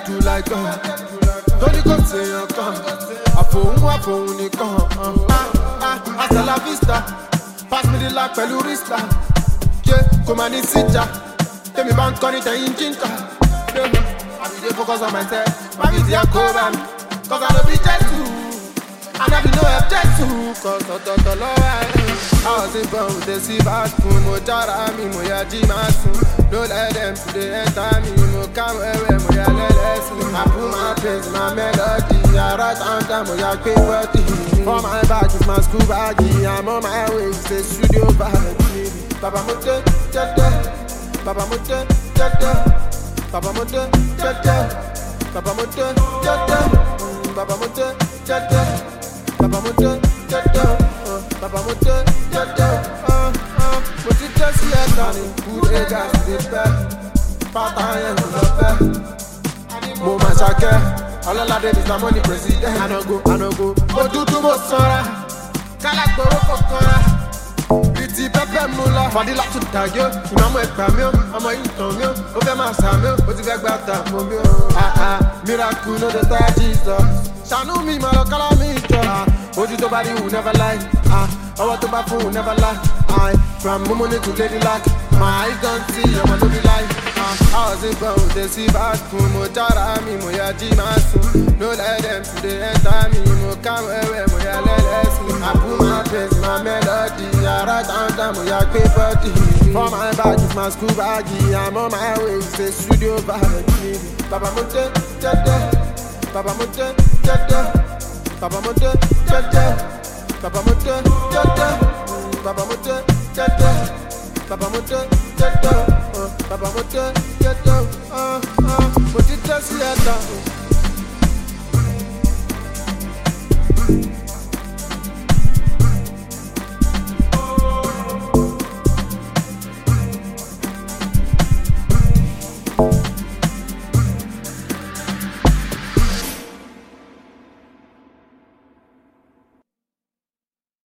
do like God. Don't go say your con. I phone nìkan. Hasta la vista. Pass me the light, pẹ̀lú Rista. Yeah, come on, it's it. Tell me bank on it, and ginger. I be dey focus on myself. My video cover me, cause I don't be gentle. I never know if gentle, cause I was in born with the silver spoon. Mo jara mi, mo ya ji masun. Don't let them today enter me. Mo come away, mo ya lelesun. I put my praise in my melody. I write on time, mo ya pay body. For my bag is my school baggy. I'm on my way, it's the studio bag. Papa Mote, Jada. Papa Mote, Jada. Papa Mote, Jada. Papa Mote, Jada. Papa Mote, Jada. Papa Mote, Jada. Papa Mote, Jada. But it just yet on it. Good age as the best. Part-time and the best. Mo massacre. All of that is the money president. I no go. Mo do too much sorrow. Kala gboro kokora. Pretty pepper mula. Fadila to tag you. Ìmọ̀mọ́ ẹ̀pà mi o. Ọmọ yìí tàn mí o. Ó fẹ́ máa sà mí o. Ó ti fẹ́ gbà tà mọ́ mi o. Miracle no dey tire Jesus. Ṣàánú mi máa lọ kálá mi jọ. Ojú tó bá rí who never lie. Ọwọ́ tó bá fún who never lie. From Mumuni to Lady Luck. My eyes don't see ọmọ ló bí láì. I was in born with the silver spoon. Mo jara mi, mo ya ji masun. No let them today enter me. Mo come away, mo ya lelesun. I put my praise in my melody. I write on time, mo ya pay body. For my bag is my school baggy. I'm on my way, it's the studio bag. Papa Mote, Jada. Papa Mote, Jada. Papa Mote, Jada. Papa Mote, Jada. Papa Mote, Jada. Papa Mote, Jada. Papa Mote, Jada. But it just yet.